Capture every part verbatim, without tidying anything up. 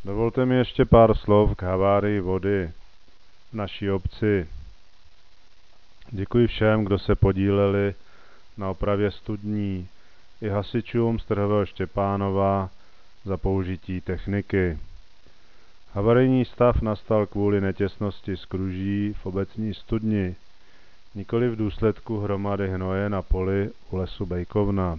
Dovolte mi ještě pár slov k havárii vody v naší obci. Děkuji všem, kdo se podíleli na opravě studní, i hasičům z Trhového Štěpánova za použití techniky. Havarijní stav nastal kvůli netěsnosti skruží v obecní studni, nikoli v důsledku hromady hnoje na poli u lesu Bejkovna.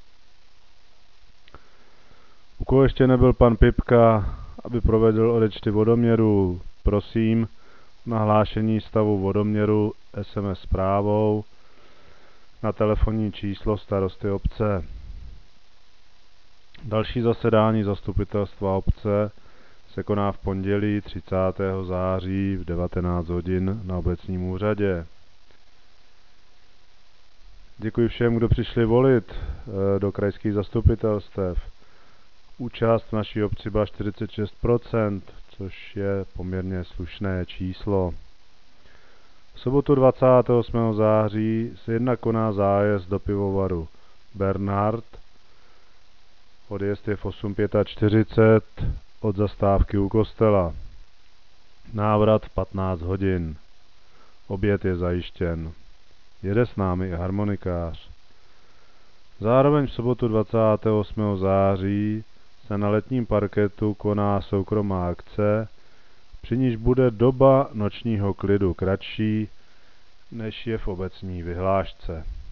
U koho ještě nebyl pan Pipka, aby provedl odečty vodoměru, prosím nahlášení stavu vodoměru es em es zprávou na telefonní číslo starosty obce. Další zasedání zastupitelstva obce se koná v pondělí třicátého září v devatenáct hodin na obecním úřadě. Děkuji všem, kdo přišli volit do krajských zastupitelstev. Účast v naší obci byla čtyřicet šest procent, což je poměrně slušné číslo. V sobotu dvacátého osmého září se jednak koná zájezd do pivovaru Bernhard. Odjezd je v osm čtyřicet pět od zastávky u kostela. Návrat v patnáct hodin. Oběd je zajištěn. Jede s námi i harmonikář. Zároveň v sobotu dvacátého osmého září se na letním parketu koná soukromá akce, při níž bude doba nočního klidu kratší, než je v obecní vyhlášce.